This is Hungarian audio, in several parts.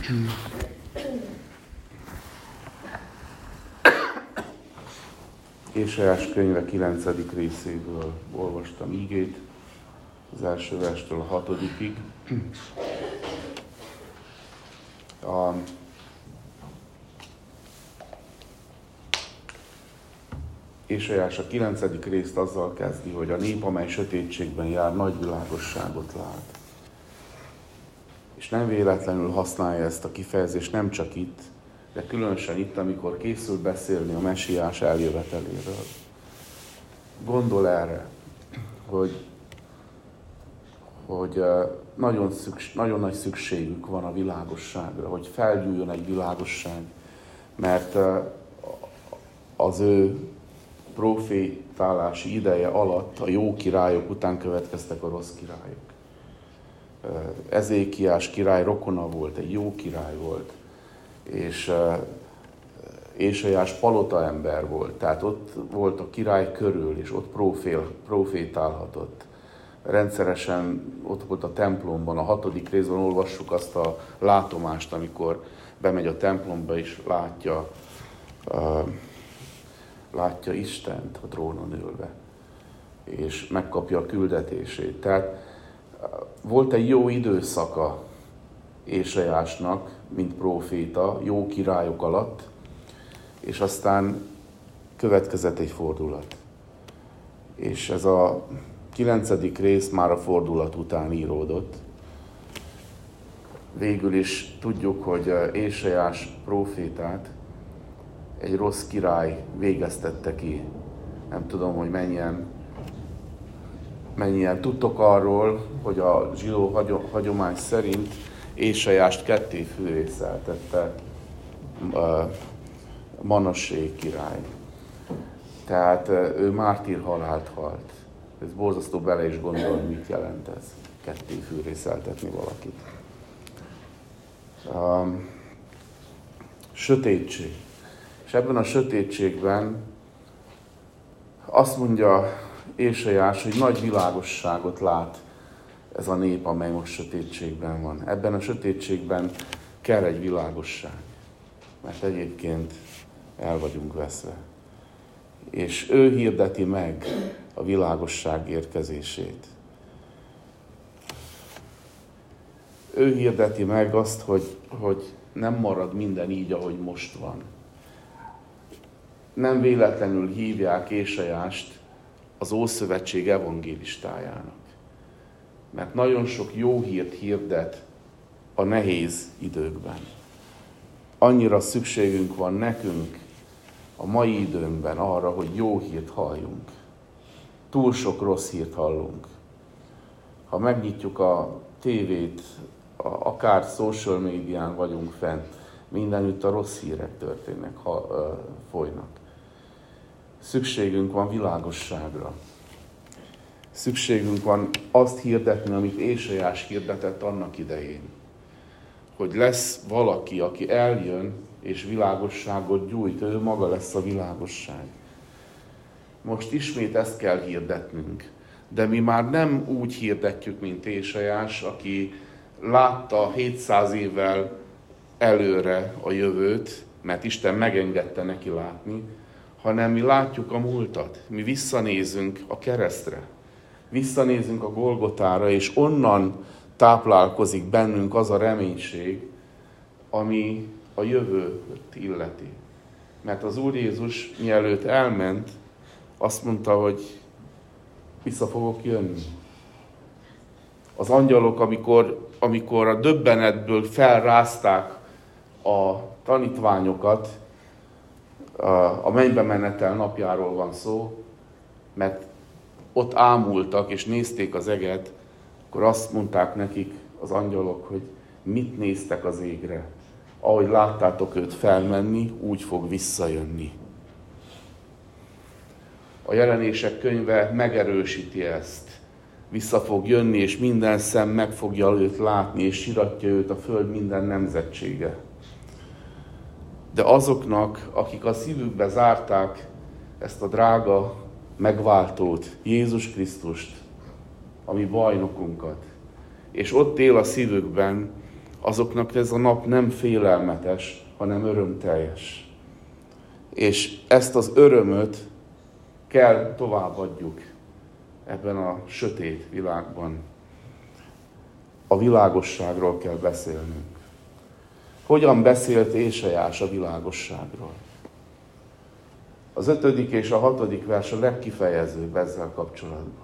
Ézsaiás könyve 9. részéből olvastam igét, az első verstől a 6-ig. Ézsaiás a 9. részt azzal kezdi, hogy a nép, amely sötétségben jár, nagy világosságot lát. És nem véletlenül használja ezt a kifejezést, nem csak itt, de különösen itt, amikor készül beszélni a messiás eljöveteléről. Gondol erre, hogy nagyon nagy szükségük van a világosságra, hogy felgyújjon egy világosság, mert az ő profétálási ideje alatt a jó királyok után következtek a rossz királyok. Ezékiás király rokona volt, egy jó király volt, és Ézsaiás palota ember volt, tehát ott volt a király körül, és ott profétálhatott. Rendszeresen ott volt a templomban, a 6. részben olvassuk azt a látomást, amikor bemegy a templomba, és látja Istent a trónon ülve, és megkapja a küldetését. Tehát volt egy jó időszaka Ézsaiásnak, mint próféta, jó királyok alatt, és aztán következett egy fordulat. És ez a 9. rész már a fordulat után íródott. Végül is tudjuk, hogy Ézsaiás prófétát egy rossz király végeztette ki. Nem tudom, hogy mennyien tudtok arról, hogy a zsidó hagyomány szerint Ézsaiást ketté fűrészeltette Manassé király. Tehát ő mártírhalált halt. Ez borzasztó bele is gondolni, mit jelent ez, ketté fűrészeltetni valakit. Sötétség. És ebben a sötétségben azt mondja Ézsaiás, hogy nagy világosságot lát ez a nép, amely most sötétségben van. Ebben a sötétségben kell egy világosság, mert egyébként el vagyunk veszve. És ő hirdeti meg a világosság érkezését. Ő hirdeti meg azt, hogy nem marad minden így, ahogy most van. Nem véletlenül hívják Ézsaiást az Ószövetség evangélistájának. Mert nagyon sok jó hírt hirdet a nehéz időkben. Annyira szükségünk van nekünk a mai időnkben arra, hogy jó hírt halljunk. Túl sok rossz hírt hallunk. Ha megnyitjuk a tévét, akár social médián vagyunk fent, mindenütt a rossz hírek történnek, folynak. Szükségünk van világosságra. Szükségünk van azt hirdetni, amit Ézsaiás hirdetett annak idején. Hogy lesz valaki, aki eljön és világosságot gyújt, ő maga lesz a világosság. Most ismét ezt kell hirdetnünk. De mi már nem úgy hirdetjük, mint Ézsaiás, aki látta 700 évvel előre a jövőt, mert Isten megengedte neki látni, hanem mi látjuk a múltat. Mi visszanézünk a keresztre. Visszanézünk a Golgotára, és onnan táplálkozik bennünk az a reménység, ami a jövőt illeti. Mert az Úr Jézus mielőtt elment, azt mondta, hogy vissza fogok jönni. Az angyalok, amikor a döbbenetből felrázták a tanítványokat, a mennybe menetel napjáról van szó, mert ott ámultak és nézték az eget, akkor azt mondták nekik az angyalok, hogy mit néztek az égre. Ahogy láttátok őt felmenni, úgy fog visszajönni. A Jelenések könyve megerősíti ezt. Vissza fog jönni, és minden szem meg fogja őt látni, és siratja őt a föld minden nemzetsége. De azoknak, akik a szívükbe zárták ezt a drága megváltót, Jézus Krisztust, a mi bajnokunkat, és ott él a szívükben, azoknak ez a nap nem félelmetes, hanem örömteljes. És ezt az örömöt kell továbbadjuk ebben a sötét világban. A világosságról kell beszélnünk. Hogyan beszélt Ézsaiás a világosságról? Az 5. és a 6. vers a legkifejezőbb ezzel kapcsolatban.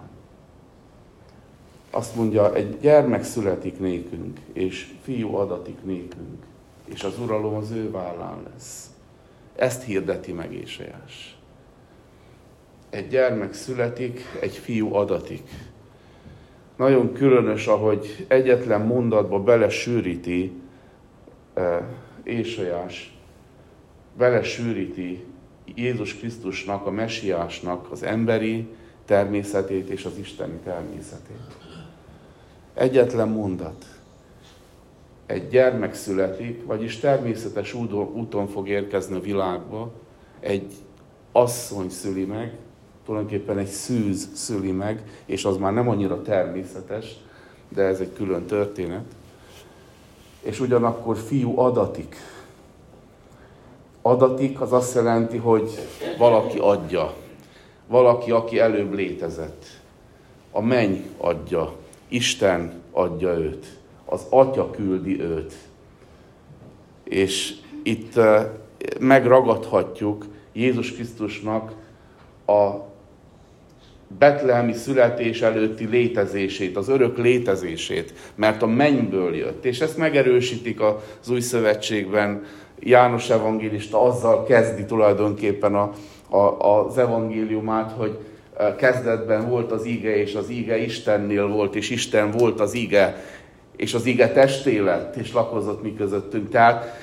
Azt mondja, egy gyermek születik nékünk, és fiú adatik nékünk, és az uralom az ő vállán lesz. Ezt hirdeti meg Ézsaiás. Egy gyermek születik, egy fiú adatik. Nagyon különös, ahogy egyetlen mondatba belesűríti Ézsaiás, belesűríti Jézus Krisztusnak, a Mesiásnak az emberi természetét és az isteni természetét. Egyetlen mondat. Egy gyermek születik, vagyis természetes úton fog érkezni a világba, egy asszony szüli meg, tulajdonképpen egy szűz szüli meg, és az már nem annyira természetes, de ez egy külön történet. És ugyanakkor fiú adatik. Adatik az azt jelenti, hogy valaki adja. Valaki, aki előbb létezett. A menny adja. Isten adja őt. Az Atya küldi őt. És itt megragadhatjuk Jézus Krisztusnak a betlehemi születés előtti létezését, az örök létezését, mert a mennyből jött. És ezt megerősítik az Új Szövetségben. János evangélista azzal kezdi tulajdonképpen az evangéliumát, hogy kezdetben volt az ige, és az ige Istennél volt, és Isten volt az ige, és az ige testé lett, és lakozott mi közöttünk. Tehát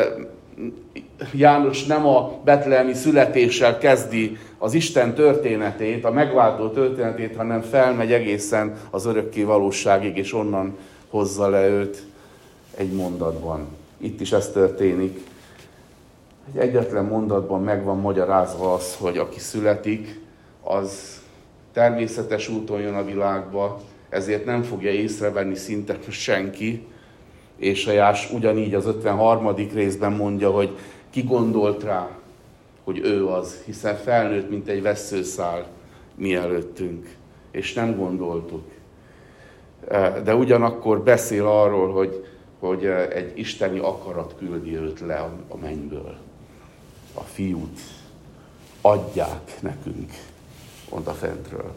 János nem a betlehemi születéssel kezdi az Isten történetét, a megváltó történetét, hanem felmegy egészen az örökké valóságig, és onnan hozza le őt egy mondatban. Itt is ez történik. Egy egyetlen mondatban meg van magyarázva az, hogy aki születik, az természetes úton jön a világba, ezért nem fogja észrevenni szinte senki. Ézsaiás ugyanígy az 53. részben mondja, hogy ki gondolt rá, hogy ő az, hiszen felnőtt, mint egy vesszőszál mi előttünk, és nem gondoltuk. De ugyanakkor beszél arról, hogy egy isteni akarat küldi őt le a mennyből. A fiút adják nekünk odafentről.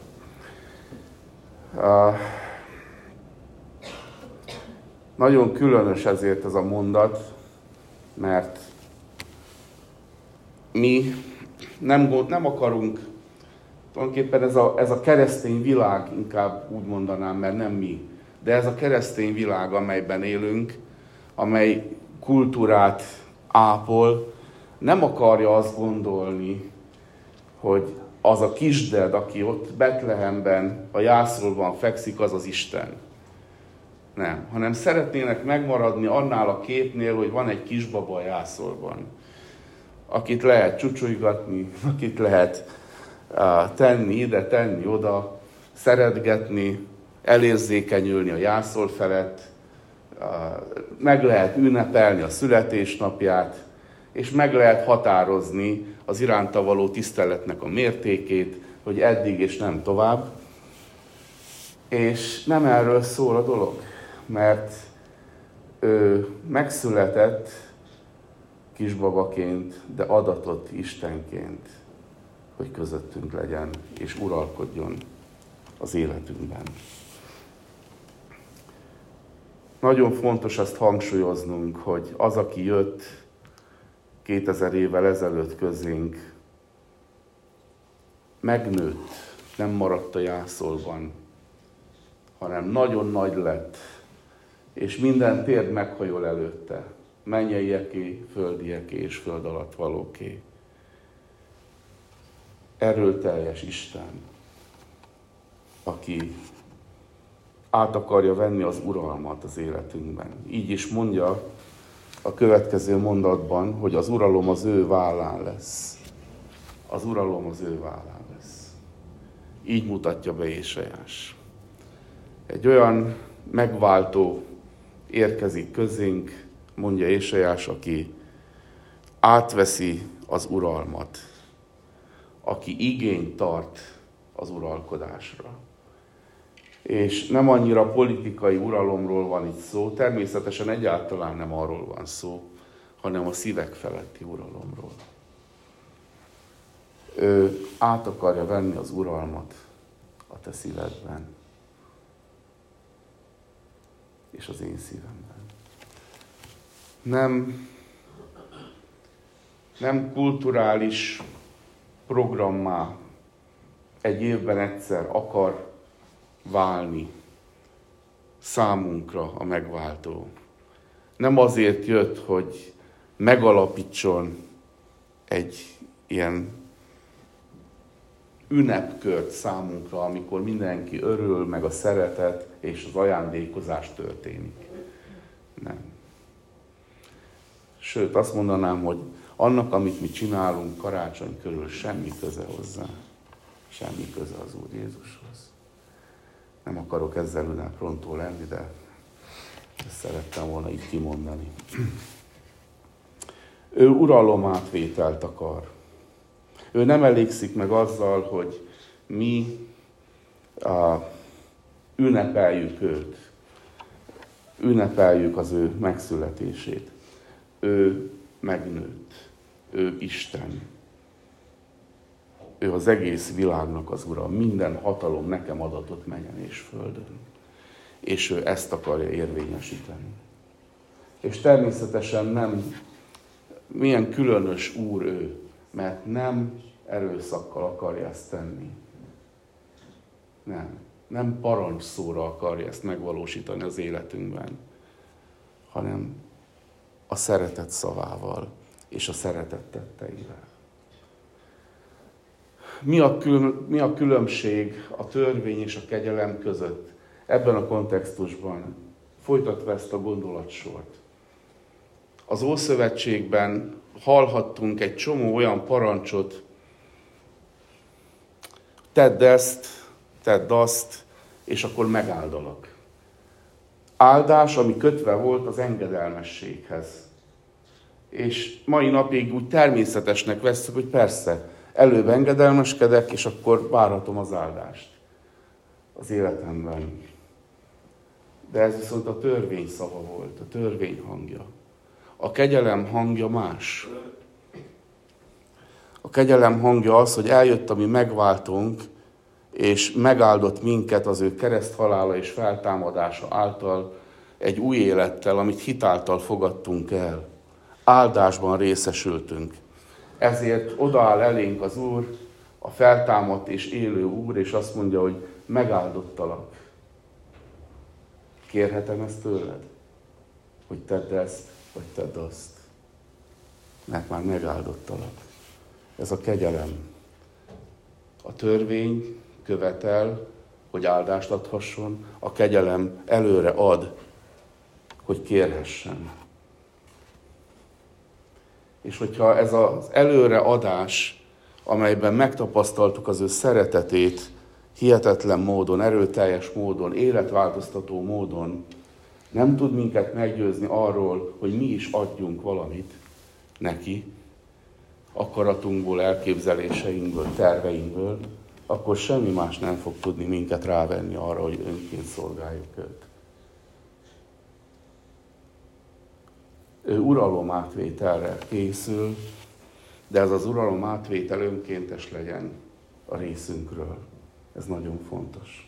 Nagyon különös ezért ez a mondat, mert mi nem akarunk, tulajdonképpen ez a keresztény világ, inkább úgy mondanám, mert nem mi, de ez a keresztény világ, amelyben élünk, amely kultúrát ápol, nem akarja azt gondolni, hogy az a kisded, aki ott Betlehemben, a jászolban fekszik, az az Isten. Nem, hanem szeretnének megmaradni annál a képnél, hogy van egy kisbaba a jászolban, akit lehet csúcsolygatni, akit lehet tenni ide, tenni oda, szeretgetni, elérzékenyülni a jászol felett, meg lehet ünnepelni a születésnapját, és meg lehet határozni az iránta való tiszteletnek a mértékét, hogy eddig és nem tovább. És nem erről szól a dolog, mert ő megszületett kisbabaként, de adatott Istenként, hogy közöttünk legyen és uralkodjon az életünkben. Nagyon fontos azt hangsúlyoznunk, hogy az, aki jött 2000 évvel ezelőtt közénk, megnőtt, nem maradt a jászolban, hanem nagyon nagy lett, és minden térd meghajol előtte, mennyeieké, földieké és föld alatt valóké. Erőteljes Isten, aki át akarja venni az uralmat az életünkben. Így is mondja a következő mondatban, hogy az uralom az ő vállán lesz. Az uralom az ő vállán lesz. Így mutatja be Ézsaiás. Egy olyan megváltó érkezik közénk, mondja Ézsaiás, aki átveszi az uralmat, aki igényt tart az uralkodásra. És nem annyira politikai uralomról van itt szó, természetesen egyáltalán nem arról van szó, hanem a szívek feletti uralomról. Ő át akarja venni az uralmat a te szívedben, és az én szívemben. Nem kulturális programmá egy évben egyszer akar válni számunkra a megváltó. Nem azért jött, hogy megalapítson egy ilyen ünnepkört számunkra, amikor mindenki örül, meg a szeretet és az ajándékozás történik. Nem. Sőt, azt mondanám, hogy annak, amit mi csinálunk karácsony körül, semmi köze hozzá. Semmi köze az Úr Jézushoz. Nem akarok ezzel ünneprontó lenni, de ezt szerettem volna így kimondani. Ő uralomátvételt akar. Ő nem elégszik meg azzal, hogy mi ünnepeljük őt. Ünnepeljük az ő megszületését. Ő megnőtt. Ő Isten. Ő az egész világnak az ura. Minden hatalom nekem adatott mennyen és földön. És ő ezt akarja érvényesíteni. És természetesen nem, milyen különös úr ő, mert nem erőszakkal akarja ezt tenni. Nem parancsszóra akarja ezt megvalósítani az életünkben, hanem a szeretet szavával és a szeretet tetteivel. Mi a különbség a törvény és a kegyelem között ebben a kontextusban, folytatva ezt a gondolatsort? Az Ószövetségben hallhattunk egy csomó olyan parancsot, tedd ezt, tedd azt, és akkor megáldalak. Áldás, ami kötve volt az engedelmességhez. És mai napig úgy természetesnek vesszük, hogy persze, előbb engedelmeskedek, és akkor várhatom az áldást az életemben. De ez viszont a törvény szava volt, a törvény hangja. A kegyelem hangja más. A kegyelem hangja az, hogy eljött a mi megváltónk, és megáldott minket az ő kereszthalála és feltámadása által egy új élettel, amit hitáltal fogadtunk el. Áldásban részesültünk. Ezért odaáll elénk az Úr, a feltámadt és élő Úr, és azt mondja, hogy megáldottalak. Kérhetem ezt tőled? Hogy tedd ezt, vagy tedd azt. Mert már megáldottalak. Ez a kegyelem. A törvény követel, hogy áldást adhasson, a kegyelem előre ad, hogy kérhessen. És hogyha ez az előre adás, amelyben megtapasztaltuk az ő szeretetét, hihetetlen módon, erőteljes módon, életváltoztató módon, nem tud minket meggyőzni arról, hogy mi is adjunk valamit neki, akaratunkból, elképzeléseinkből, terveinkből, akkor semmi más nem fog tudni minket rávenni arra, hogy önként szolgáljuk őt. Ő uralomátvételre készül, de ez az uralomátvétel önkéntes legyen a részünkről. Ez nagyon fontos.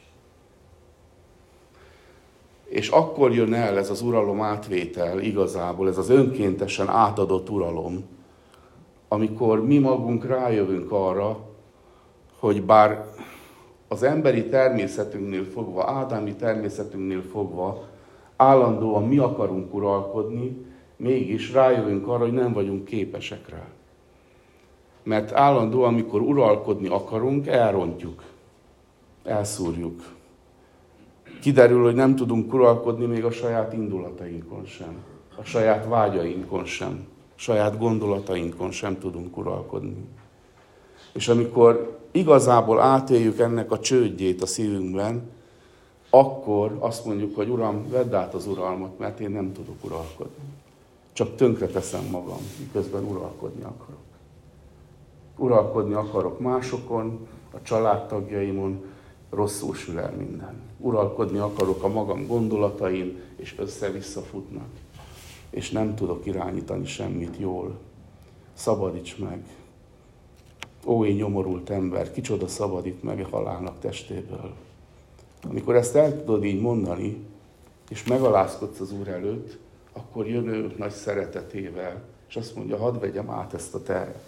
És akkor jön el ez az uralomátvétel igazából, ez az önkéntesen átadott uralom, amikor mi magunk rájövünk arra, hogy bár az emberi természetünknél fogva, ádámi természetünknél fogva állandóan mi akarunk uralkodni, mégis rájövünk arra, hogy nem vagyunk képesek rá. Mert állandóan, amikor uralkodni akarunk, elrontjuk, elszúrjuk. Kiderül, hogy nem tudunk uralkodni még a saját indulatainkon sem, a saját vágyainkon sem, a saját gondolatainkon sem tudunk uralkodni. És amikor igazából átéljük ennek a csődjét a szívünkben, akkor azt mondjuk, hogy Uram, vedd át az uralmat, mert én nem tudok uralkodni. Csak tönkre teszem magam, miközben uralkodni akarok. Uralkodni akarok másokon, a családtagjaimon, rosszul sül el minden. Uralkodni akarok a magam gondolatain, és össze-vissza futnak. És nem tudok irányítani semmit jól. Szabadíts meg! Ó, én nyomorult ember, kicsoda szabadít meg a halálnak testéből. Amikor ezt el tudod így mondani, és megalázkodsz az Úr előtt, akkor jön ő nagy szeretetével, és azt mondja, hadd vegyem át ezt a terhet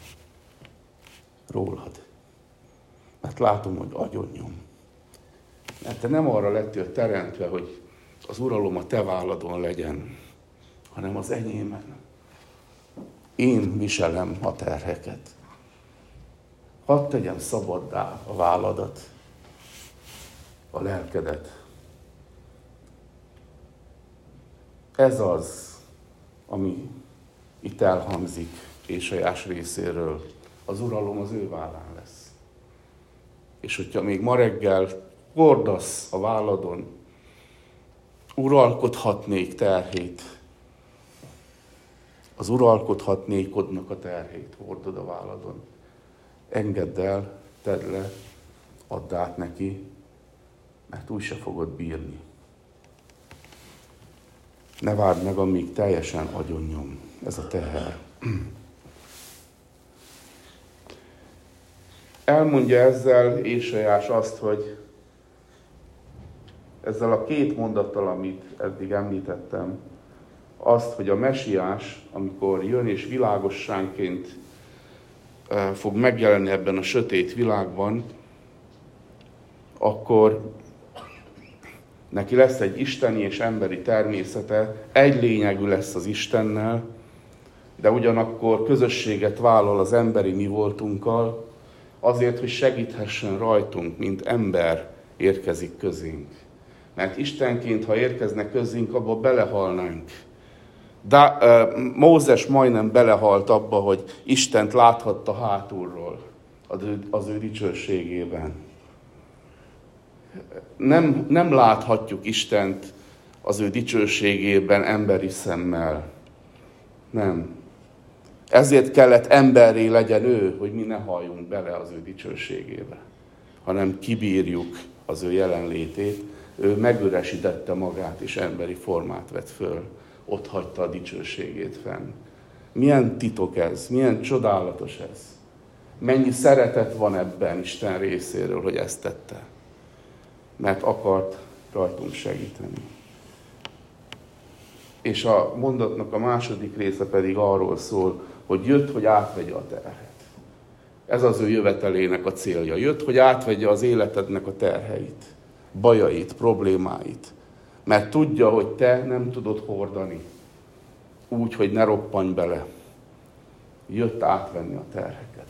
rólad. Mert látom, hogy agyonnyom. Mert te nem arra lettél teremtve, hogy az uralom a te válladon legyen, hanem az enyémen. Én viselem a terheket. Hadd tegyem szabaddá a válladat, a lelkedet. Ez az, ami itt elhangzik Ézsaiás részéről. Az uralom az ő vállán lesz. És hogyha még ma reggel hordasz a válladon, uralkodhatnék terhét, az uralkodhatnékodnak a terhét hordod a válladon. Engedd el, tedd le, add át neki, mert úgy se fogod bírni. Ne várd meg, amíg teljesen agyonnyom ez a teher. Elmondja ezzel Ézsaiás azt, hogy ezzel a két mondattal, amit eddig említettem, azt, hogy a mesiás, amikor jön és világosságként fog megjelenni ebben a sötét világban, akkor neki lesz egy isteni és emberi természete, egy lényegű lesz az Istennel, de ugyanakkor közösséget vállal az emberi mi voltunkkal, azért, hogy segíthessen rajtunk, mint ember érkezik közénk. Mert Istenként, ha érkezne közénk, abba belehalnánk. De Mózes majdnem belehalt abba, hogy Istent láthatta hátulról az ő dicsőségében. Nem láthatjuk Istent az ő dicsőségében emberi szemmel. Nem. Ezért kellett emberré legyen ő, hogy mi ne halljunk bele az ő dicsőségébe, hanem kibírjuk az ő jelenlétét. Ő megüresítette magát, és emberi formát vett föl. Ott hagyta a dicsőségét fenn. Milyen titok ez? Milyen csodálatos ez? Mennyi szeretet van ebben Isten részéről, hogy ezt tette. Mert akart rajtunk segíteni. És a mondatnak a második része pedig arról szól, hogy jött, hogy átvegye a terhet. Ez az ő jövetelének a célja. Jött, hogy átvegye az életednek a terheit, bajait, problémáit. Mert tudja, hogy te nem tudod hordani úgy, hogy ne roppanj bele. Jött átvenni a terheket.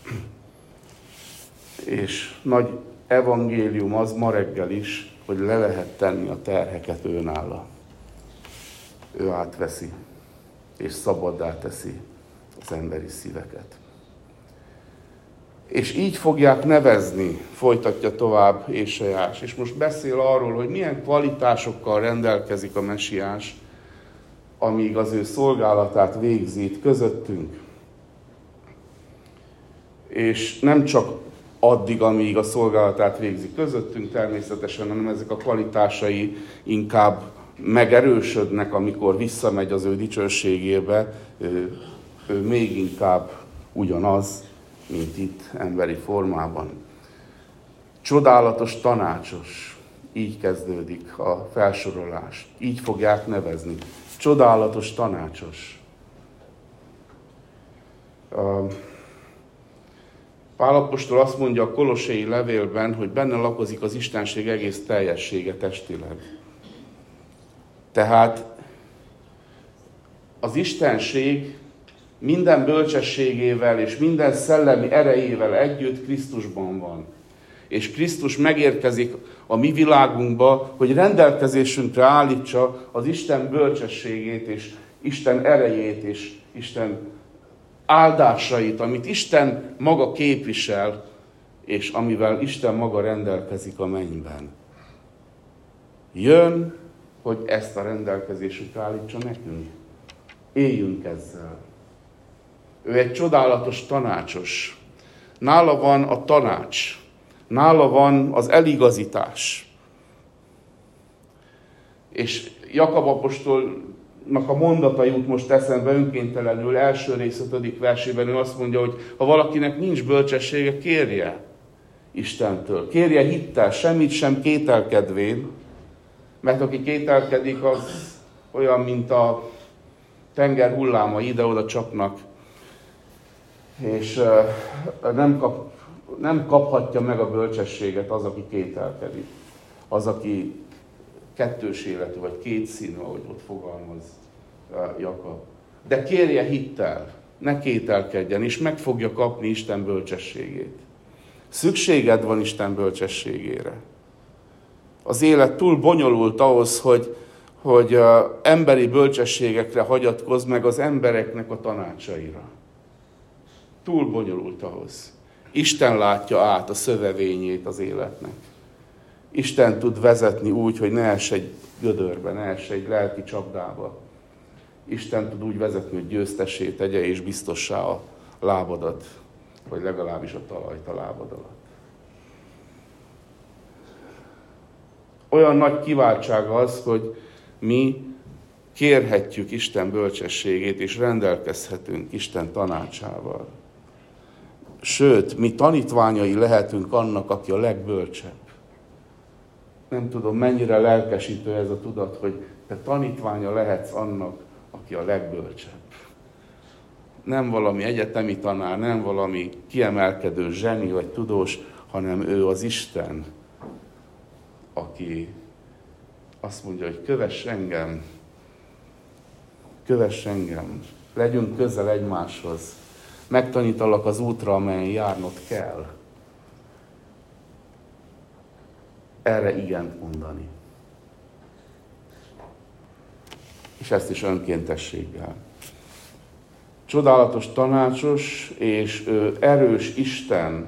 És nagy evangélium az ma reggel is, hogy le lehet tenni a terheket őnála. Ő átveszi, és szabaddá teszi az emberi szíveket. És így fogják nevezni, folytatja tovább Ézsaiás, és most beszél arról, hogy milyen kvalitásokkal rendelkezik a mesiás, amíg az ő szolgálatát végzi itt közöttünk. És nem csak addig, amíg a szolgálatát végzi közöttünk természetesen, hanem ezek a kvalitásai inkább megerősödnek, amikor visszamegy az ő dicsőségébe, ő még inkább ugyanaz, mint itt emberi formában. Csodálatos, tanácsos, így kezdődik a felsorolás. Így fogják nevezni. Csodálatos, tanácsos. Pál apostol azt mondja a Kolossei levélben, hogy benne lakozik az istenség egész teljessége testileg. Tehát az istenség minden bölcsességével és minden szellemi erejével együtt Krisztusban van. És Krisztus megérkezik a mi világunkba, hogy rendelkezésünkre állítsa az Isten bölcsességét és Isten erejét és Isten áldásait, amit Isten maga képvisel, és amivel Isten maga rendelkezik a mennyben. Jön, hogy ezt a rendelkezésükre állítsa nekünk. Éljünk ezzel. Ő egy csodálatos tanácsos. Nála van a tanács. Nála van az eligazítás. És Jakab apostolnak a mondatai jut most eszembe önkéntelenül, első rész 5. versében ő azt mondja, hogy ha valakinek nincs bölcsessége, kérje Istentől. Kérje hittel, semmit sem kételkedvén, mert aki kételkedik, az olyan, mint a tenger hullámai, ide-oda csapnak, és nem kaphatja meg a bölcsességet az, aki kételkedik. Az, aki kettős életű, vagy kétszínű, ahogy ott fogalmaz Jakab. De kérje hittel, ne kételkedjen, és meg fogja kapni Isten bölcsességét. Szükséged van Isten bölcsességére. Az élet túl bonyolult ahhoz, hogy emberi bölcsességekre hagyatkozz, meg az embereknek a tanácsaira. Túl bonyolult ahhoz. Isten látja át a szövevényét az életnek. Isten tud vezetni úgy, hogy ne ess egy gödörbe, ne ess egy lelki csapdába. Isten tud úgy vezetni, hogy győztessé tegye és biztossá a lábadat, vagy legalábbis a talajt a lábad alatt. Olyan nagy kiváltság az, hogy mi kérhetjük Isten bölcsességét, és rendelkezhetünk Isten tanácsával. Sőt, mi tanítványai lehetünk annak, aki a legbölcsebb. Nem tudom, mennyire lelkesítő ez a tudat, hogy te tanítványa lehetsz annak, aki a legbölcsebb. Nem valami egyetemi tanár, nem valami kiemelkedő zseni vagy tudós, hanem ő az Isten, aki azt mondja, hogy kövess engem, legyünk közel egymáshoz, megtanítalak az útra, amelyen járnod kell. Erre igent mondani. És ezt is önkéntességgel. Csodálatos tanácsos, és erős Isten.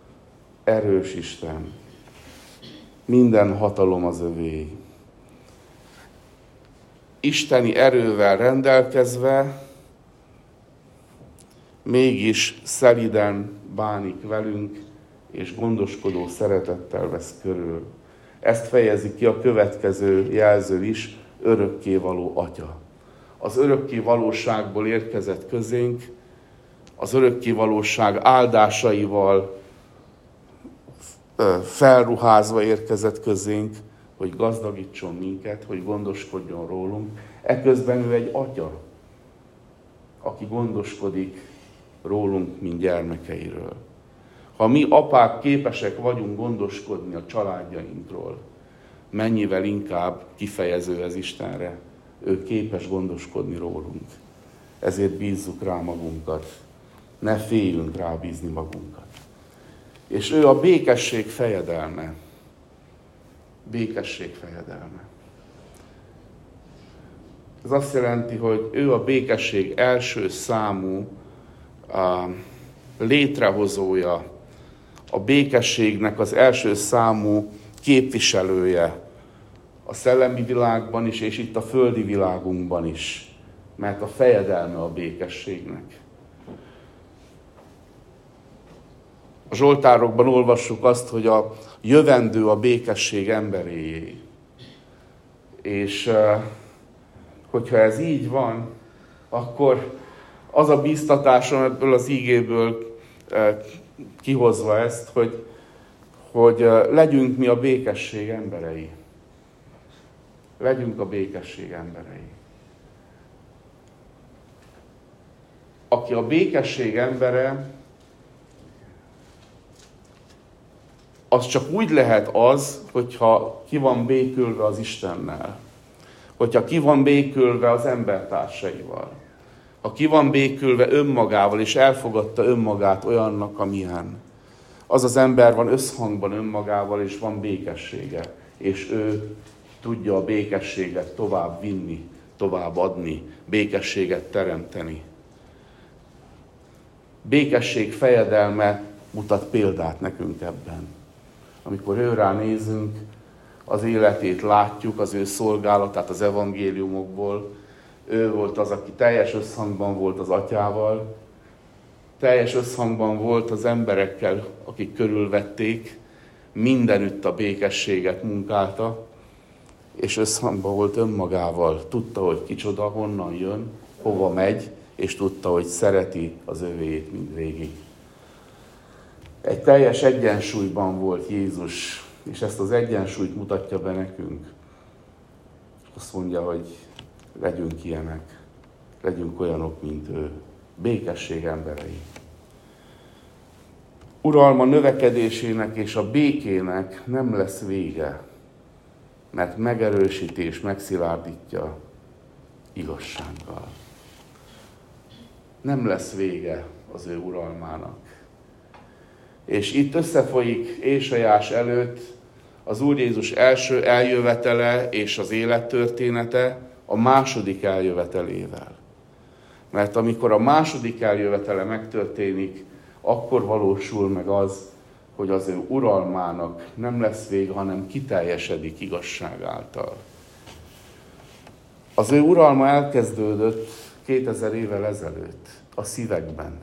Minden hatalom az övé. Isteni erővel rendelkezve, mégis szeliden bánik velünk, és gondoskodó szeretettel vesz körül. Ezt fejezi ki a következő jelző is, örökkévaló Atya. Az örökkévalóságból érkezett közénk, az örökkévalóság áldásaival felruházva érkezett közénk, hogy gazdagítson minket, hogy gondoskodjon rólunk. Eközben ő egy Atya, aki gondoskodik rólunk, mint gyermekeiről. Ha mi apák képesek vagyunk gondoskodni a családjainkról, mennyivel inkább kifejező ez Istenre, ő képes gondoskodni rólunk. Ezért bízzuk rá magunkat, ne féljünk rá bízni magunkat. És ő a békesség fejedelme. Békesség fejedelme. Ez azt jelenti, hogy ő a békesség első számú létrehozója, a békességnek az első számú képviselője a szellemi világban is, és itt a földi világunkban is, mert a fejedelme a békességnek. A Zsoltárokban olvassuk azt, hogy a jövendő a békesség emberéjé. És hogyha ez így van, akkor az a bíztatásom ebből az ígéből kihozva ezt, hogy legyünk mi a békesség emberei. Legyünk a békesség emberei. Aki a békesség embere, az csak úgy lehet az, hogyha ki van békülve az Istennel. Hogyha ki van békülve az embertársaival. Ha ki van békülve önmagával, és elfogadta önmagát olyannak, amilyen. Az az ember van összhangban önmagával, és van békessége. És ő tudja a békességet tovább vinni, tovább adni, békességet teremteni. Békesség fejedelme mutat példát nekünk ebben. Amikor őrá nézünk, az életét látjuk, az ő szolgálatát az evangéliumokból. Ő volt az, aki teljes összhangban volt az atyával, teljes összhangban volt az emberekkel, akik körülvették, mindenütt a békességet munkálta, és összhangban volt önmagával. Tudta, hogy kicsoda, honnan jön, hova megy, és tudta, hogy szereti az övéit mindvégig. Egy teljes egyensúlyban volt Jézus, és ezt az egyensúlyt mutatja be nekünk. Azt mondja, hogy legyünk ilyenek, legyünk olyanok, mint ő, békesség emberei. Uralma növekedésének és a békének nem lesz vége, mert megerősíti és megszilárdítja igazsággal. Nem lesz vége az ő uralmának. És itt összefolyik Ézsaiás előtt az Úr Jézus első eljövetele és az élettörténete a második eljövetelével. Mert amikor a második eljövetele megtörténik, akkor valósul meg az, hogy az ő uralmának nem lesz vége, hanem kiteljesedik igazság által. Az ő uralma elkezdődött 2000 évvel ezelőtt a szívekben.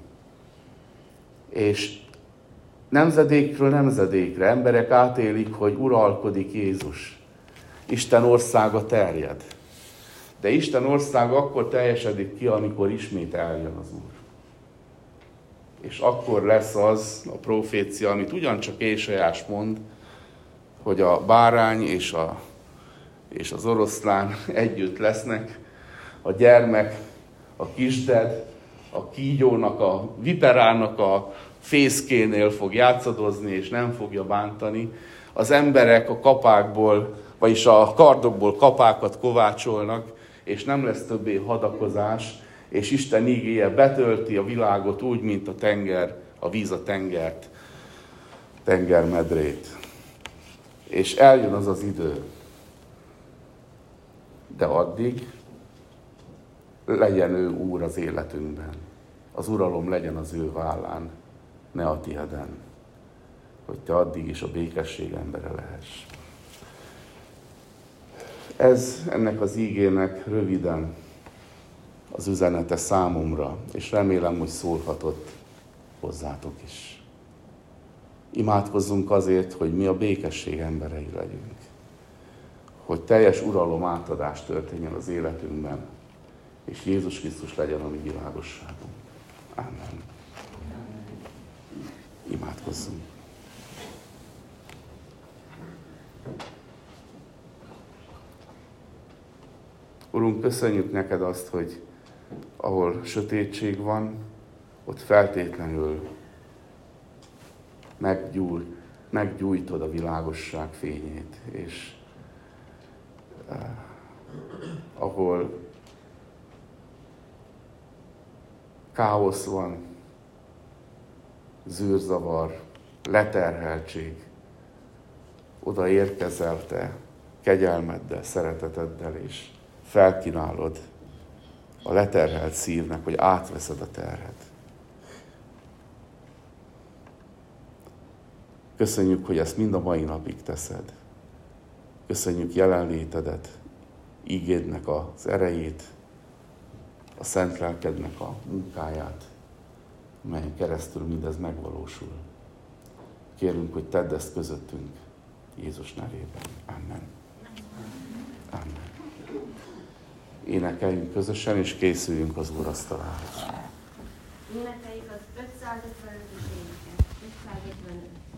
És nemzedékről nemzedékre emberek átélik, hogy uralkodik Jézus. Isten országa terjed. De Isten országa akkor teljesedik ki, amikor ismét eljön az Úr. És akkor lesz az a profécia, amit ugyancsak Ézsaiás mond, hogy a bárány és az oroszlán együtt lesznek, a gyermek, a kisded, a kígyónak, a viperának a fészkénél fog játszadozni, és nem fogja bántani. Az emberek a kapákból, vagyis a kardokból kapákat kovácsolnak, és nem lesz többé hadakozás, és Isten ígéje betölti a világot úgy, mint a tenger, a víz a tengert, tengermedrét. És eljön az az idő. De addig legyen ő Úr az életünkben. Az uralom legyen az ő vállán, ne a tieden. Hogy te addig is a békesség embere lehess. Ez ennek az ígének röviden az üzenete számomra, és remélem, hogy szólhatott hozzátok is. Imádkozzunk azért, hogy mi a békesség emberei legyünk. Hogy teljes uralom átadás történjen az életünkben, és Jézus Krisztus legyen a mi világosságunk. Ámen. Imádkozzunk. Urunk, köszönjük neked azt, hogy ahol sötétség van, ott feltétlenül meggyújtod a világosság fényét, és ahol káosz van, zűrzavar, leterheltség, oda érkezel te kegyelmeddel, szereteteddel, és felkínálod a leterhelt szívnek, hogy átveszed a terhet. Köszönjük, hogy ezt mind a mai napig teszed. Köszönjük jelenlétedet, ígédnek az erejét, a szent lelkednek a munkáját, melyen keresztül mindez megvalósul. Kérünk, hogy tedd ezt közöttünk, Jézus nevében. Amen. Amen. Énekeljünk közösen, és készüljünk az úrasztalára. Énekeljük az 555-ös éneket. 555.